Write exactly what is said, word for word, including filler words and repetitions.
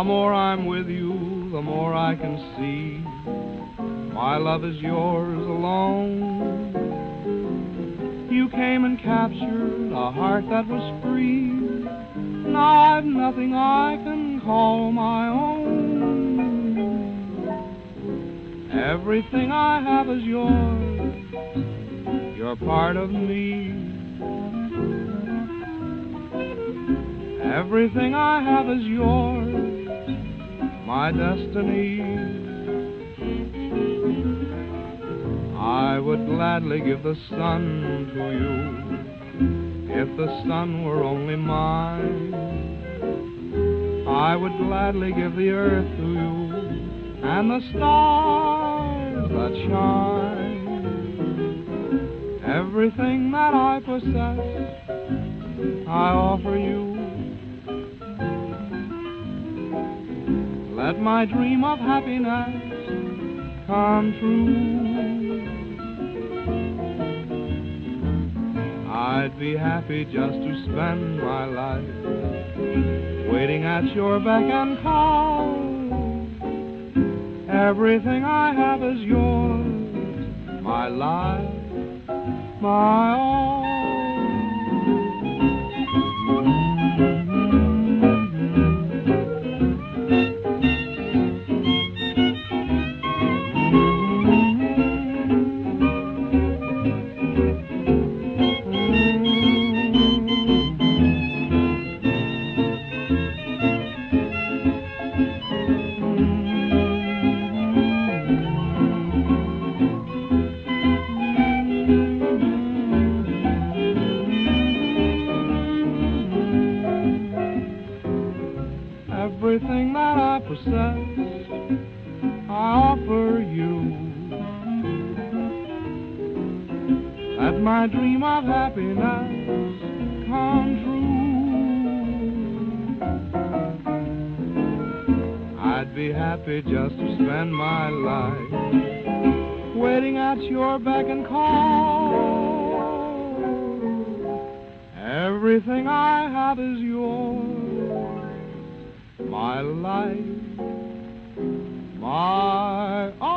more I'm with you, the more I can see my love is yours alone. You came and captured a heart that was free. Now I've nothing I can call my own. Everything I have is yours. You're part of me. Everything I have is yours, my destiny. I would gladly give the sun to you if the sun were only mine. I would gladly give the earth to you and the stars that shine. Everything that I possess, I offer you. Let my dream of happiness come true. I'd be happy just to spend my life waiting at your beck and call. Everything I have is yours, my life, my all. Everything that I possess, I offer you. Let my dream of happiness come true. I'd be happy just to spend my life waiting at your beck and call. Everything I have is yours, my life, my all.